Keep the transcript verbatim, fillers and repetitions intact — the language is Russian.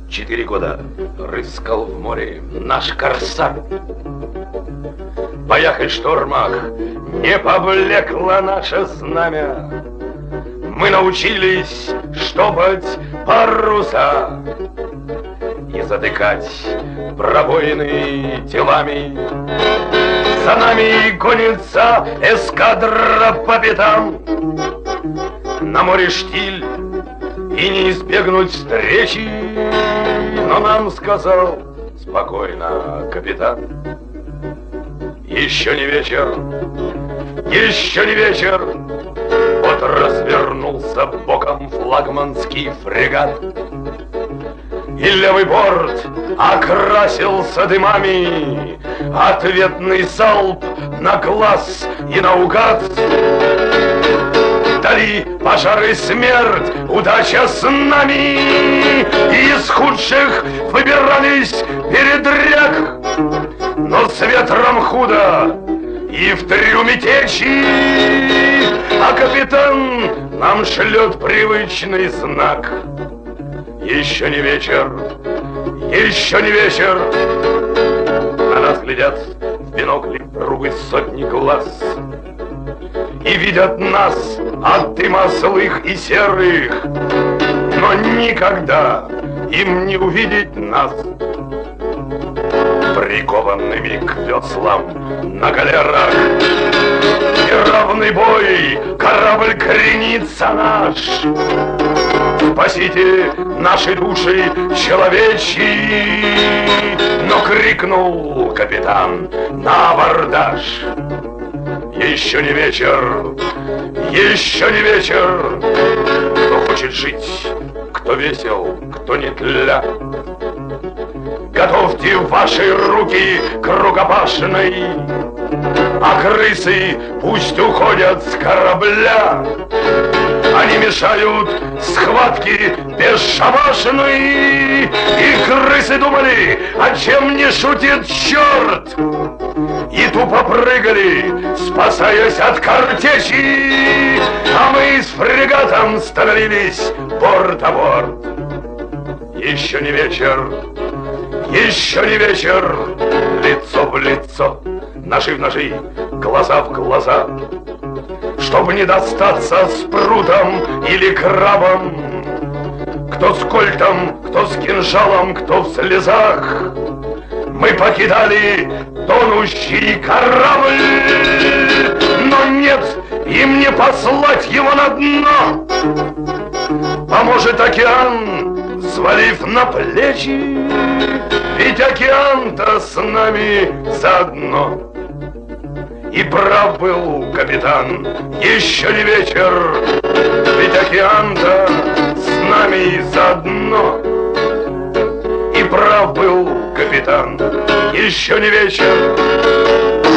Четыре года рыскал в море наш корсар. В боях и штормах не поблекло наше знамя. Мы научились штопать паруса и затыкать пробоины телами. За нами гонится эскадра по пятам. На море штиль и не избегнуть встречи. Но нам сказал спокойно капитан: еще не вечер, еще не вечер. Вот развернулся боком флагманский фрегат, и левый борт окрасился дымами. Ответный залп на глаз и наугад. Вдали пожар и смерть, удача с нами. И из худших выбирались передряг. Но с ветром худо и в трюме течи, а капитан нам шлет привычный знак: еще не вечер, еще не вечер. На нас глядят в бинокли трубы сотни глаз и видят нас от дыма злых и серых, но никогда им не увидеть нас прикованными к веслам на галерах. Неравный бой, корабль кренится наш. Спасите наши души человечьи. Но крикнул капитан на абордаж: еще не вечер, еще не вечер. Кто хочет жить, кто весел, кто не тля, готовьте ваши руки к рукопашной, а крысы пусть уходят с корабля. Они мешают схватке бесшабашной. И крысы думали, а чем не шутит черт, и тупо прыгали, спасаясь от картечи. А мы с фрегатом становились борт о борт. Еще не вечер, еще не вечер. Лицо в лицо, ножи в ножи, глаза в глаза. Чтоб не достаться спрутом или крабом, кто с кольтом, кто с кинжалом, кто в слезах, мы покидали тонущий корабль. Но нет, им не послать его на дно. Поможет океан, взвалив на плечи, ведь океан-то с нами заодно. И прав был капитан, еще не вечер, ведь океан-то с нами заодно. И прав был капитан, еще не вечер.